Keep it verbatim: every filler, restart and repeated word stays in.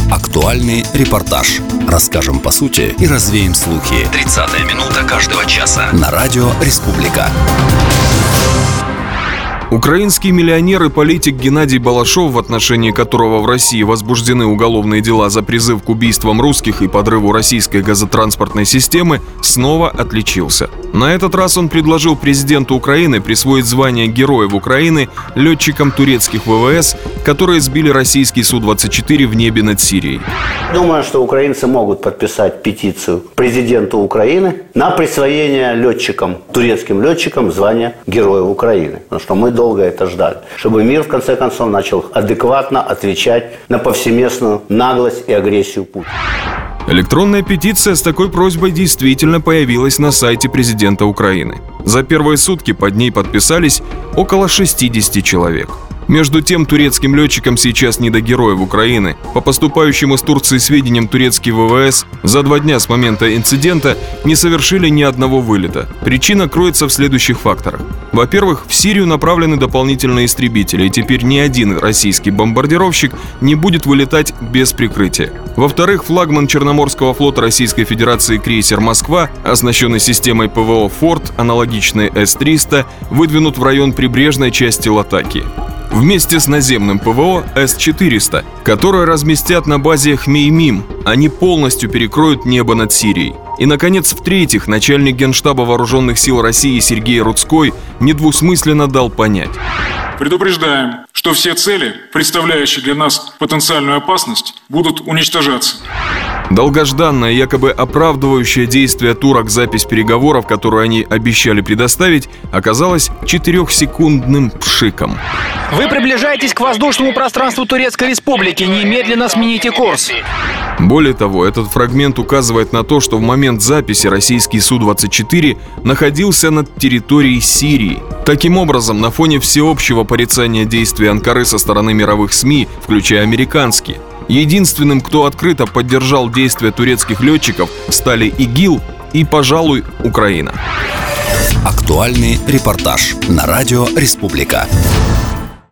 Актуальный репортаж. Расскажем по сути и развеем слухи. тридцатая минута каждого часа на радио «Республика». Украинский миллионер и политик Геннадий Балашов, в отношении которого в России возбуждены уголовные дела за призыв к убийствам русских и подрыву российской газотранспортной системы, снова отличился. На этот раз он предложил президенту Украины присвоить звание Героев Украины летчикам турецких ВВС, которые сбили российский Су двадцать четыре в небе над Сирией. Думаю, что украинцы могут подписать петицию президенту Украины на присвоение летчикам, турецким летчикам звания Героев Украины. Потому что мы долго это ждали. Чтобы мир, в конце концов, начал адекватно отвечать на повсеместную наглость и агрессию Путина. Электронная петиция с такой просьбой действительно появилась на сайте президента Украины. За первые сутки под ней подписались около шестьдесят человек. Между тем, турецким летчикам сейчас не до Героев Украины. По поступающим из Турции сведениям, турецкие ВВС за два дня с момента инцидента не совершили ни одного вылета. Причина кроется в следующих факторах. Во-первых, в Сирию направлены дополнительные истребители, и теперь ни один российский бомбардировщик не будет вылетать без прикрытия. Во-вторых, флагман Черноморского флота Российской Федерации крейсер «Москва», оснащенный системой ПВО «Форд», аналогичной С триста, выдвинут в район прибрежной части Латакии. Вместе с наземным ПВО С четыреста, которое разместят на базе Хмеймим, они полностью перекроют небо над Сирией. И, наконец, в-третьих, начальник Генштаба Вооруженных сил России Сергей Рудской недвусмысленно дал понять: предупреждаем, что все цели, представляющие для нас потенциальную опасность, будут уничтожаться. Долгожданная, якобы оправдывающая действия турок запись переговоров, которую они обещали предоставить, оказалась четырехсекундным пшиком. Вы приближаетесь к воздушному пространству Турецкой Республики. Немедленно смените курс. Более того, этот фрагмент указывает на то, что в момент записи российский Су двадцать четыре находился над территорией Сирии. Таким образом, на фоне всеобщего порицания действий Анкары со стороны мировых СМИ, включая американские, единственным, кто открыто поддержал действия турецких летчиков, стали ИГИЛ и, пожалуй, Украина. Актуальный репортаж на радио «Республика».